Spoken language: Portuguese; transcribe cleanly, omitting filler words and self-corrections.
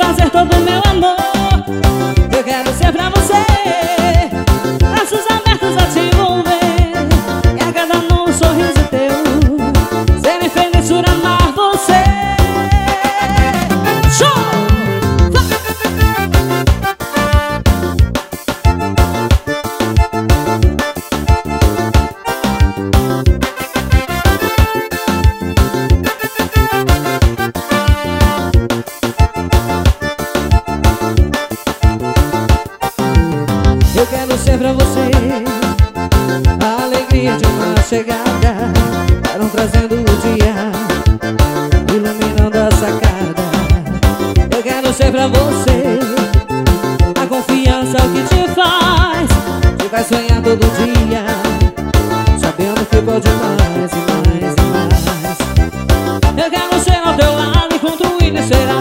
trazer todo o meu amor. Eu quero ser pra você, braços abertos a te envolver, e a cada novo sorriso teu ser feliz por amar você. Show! Eu quero ser pra você a alegria de uma chegada, estarão trazendo o dia, iluminando a sacada. Eu quero ser pra você a confiança, o que te faz sonhar todo dia, sabendo que pode mais e mais e mais. Eu quero ser ao teu lado enquanto o índio será